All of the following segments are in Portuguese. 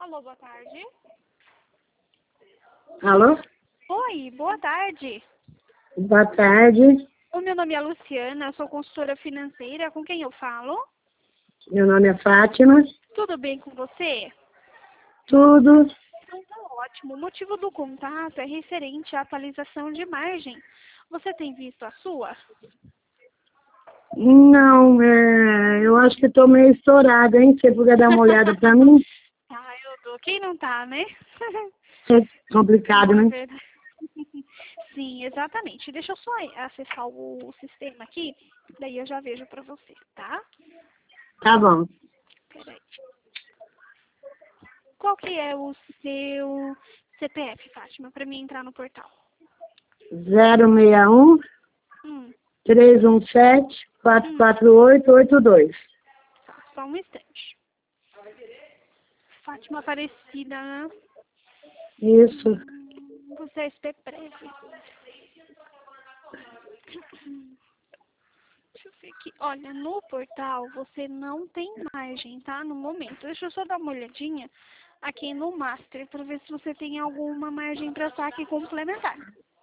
Alô, boa tarde. Alô? Oi, boa tarde. Boa tarde. O meu nome é Luciana, sou consultora financeira. Com quem eu falo? Meu nome é Fátima. Tudo bem com você? Tudo? Então tá ótimo. O motivo do contato é referente à atualização de margem. Você tem visto a sua? Não, eu acho que estou meio estourada, hein? Se você puder dar uma olhada para mim. Ah, eu dou. Quem não tá, né? É complicado, Não, é né? verdade. Sim, exatamente. Deixa eu só acessar o sistema aqui, daí eu já vejo pra você, tá? Tá bom. Peraí. Qual que é o seu CPF, Fátima, pra mim entrar no portal? 061 Hum, 317 hum, 44882. só um instante. Fátima Aparecida, né? Isso. Você é SPPREV. Deixa eu ver aqui. Olha, no portal você não tem margem, tá? No momento. Deixa eu só dar uma olhadinha aqui no Master para ver se você tem alguma margem para saque complementar.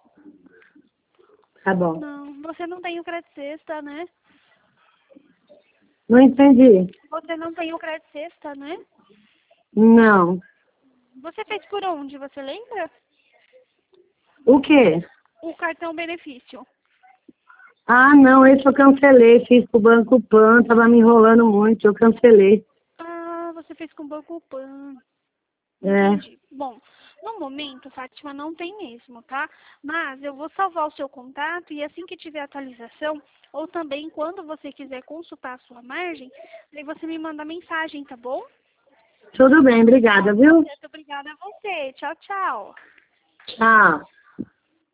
Tá bom. Não, você não tem o crédito sexta, né? Não entendi. Você não tem o crédito sexta, né? Não. Você fez por onde, você lembra? O quê? O cartão benefício. Ah, não, esse eu cancelei. Fiz pro Banco Pan, tava me enrolando muito, eu cancelei. Ah, você fez com o Banco Pan. É. Entendi. Bom, no momento, Fátima, não tem mesmo, tá? Mas eu vou salvar o seu contato e assim que tiver atualização, ou também quando você quiser consultar a sua margem, aí você me manda mensagem, tá bom? Tudo bem, obrigada, viu? Certo, obrigada a você. Tchau, tchau. Tchau.